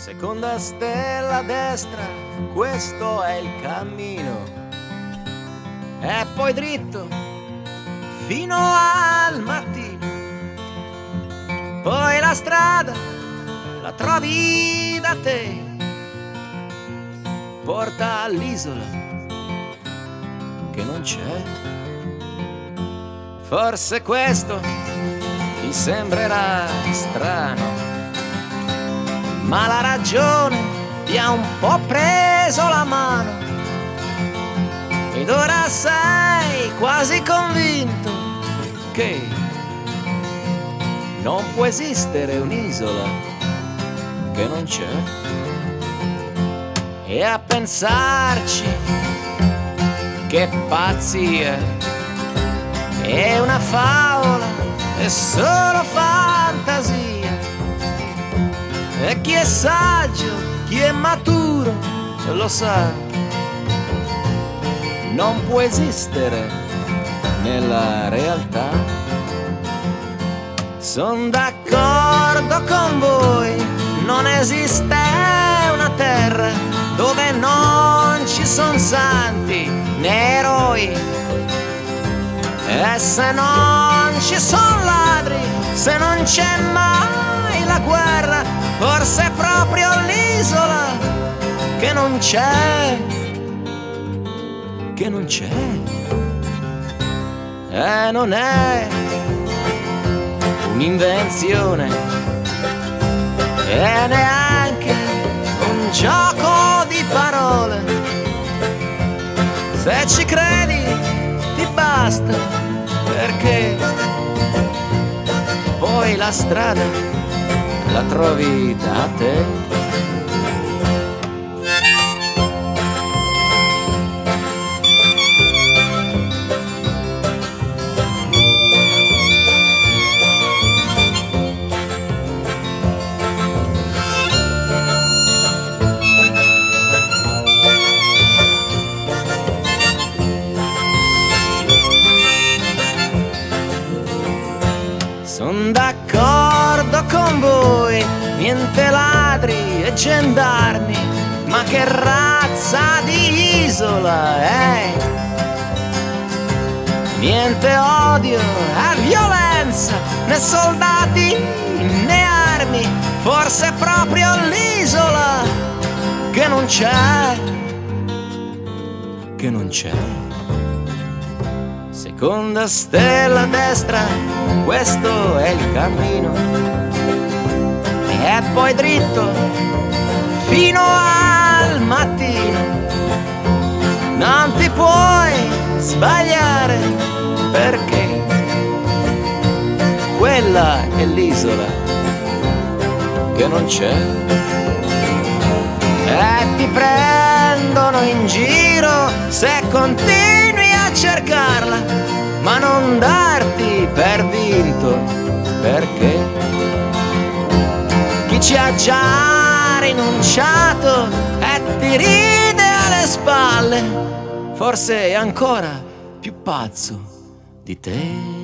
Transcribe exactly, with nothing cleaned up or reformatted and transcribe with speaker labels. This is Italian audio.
Speaker 1: Seconda stella a destra, questo è il cammino. E poi dritto fino al mattino. Poi la strada la trovi da te, porta all'isola che non c'è. Forse questo ti sembrerà strano, ma la ragione ti ha un po' preso la mano ed ora sei quasi convinto che non può esistere un'isola che non c'è. E a pensarci, che pazzia, è una favola, è solo fantasia. E chi è saggio, chi è maturo, lo sa, non può esistere nella realtà. Son d'accordo con voi, non esiste una terra dove non ci son santi né eroi. E se non ci son ladri, se non c'è mai la guerra, forse è proprio l'isola che non c'è, che non c'è. E non è un'invenzione e neanche un gioco di parole. Se ci credi ti basta, perché poi la strada la trovi da te. Son d'accordo con voi, niente ladri e gendarmi, ma che razza di isola è? Niente odio e violenza, né soldati né armi, forse è proprio l'isola che non c'è, che non c'è. Seconda stella a destra, questo è il cammino. E poi dritto fino al mattino. Non ti puoi sbagliare, perché quella è l'isola che non c'è. E ti prendono in giro se continui a cercarla, ma non darti per vinto, perché chi ci ha già rinunciato e ti ride alle spalle, forse è ancora più pazzo di te.